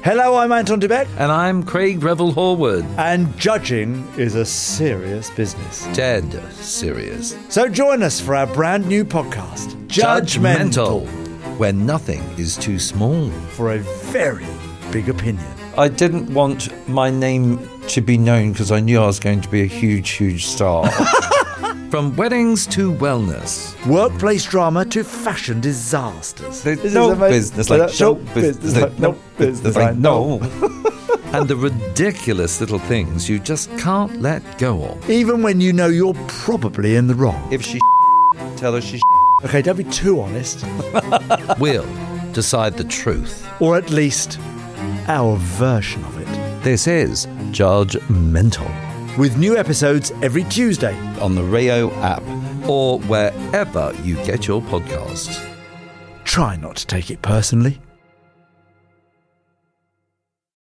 Hello, I'm Anton de Beck. And I'm Craig Revel Horwood. And judging is a serious business. Dead serious. So join us for our brand new podcast, Judgmental, where nothing is too small for a very big opinion. I didn't want my name to be known because I knew I was going to be a huge, huge star. From weddings to wellness. Workplace drama to fashion disasters. There's no business like show business. No business like no. And the ridiculous little things you just can't let go of. Even when you know you're probably in the wrong. If she tell her she Okay, don't be too honest. We'll decide the truth. Or at least our version of it. This is Judgmental. With new episodes every Tuesday. On the Rio app. Or wherever you get your podcasts. Try not to take it personally.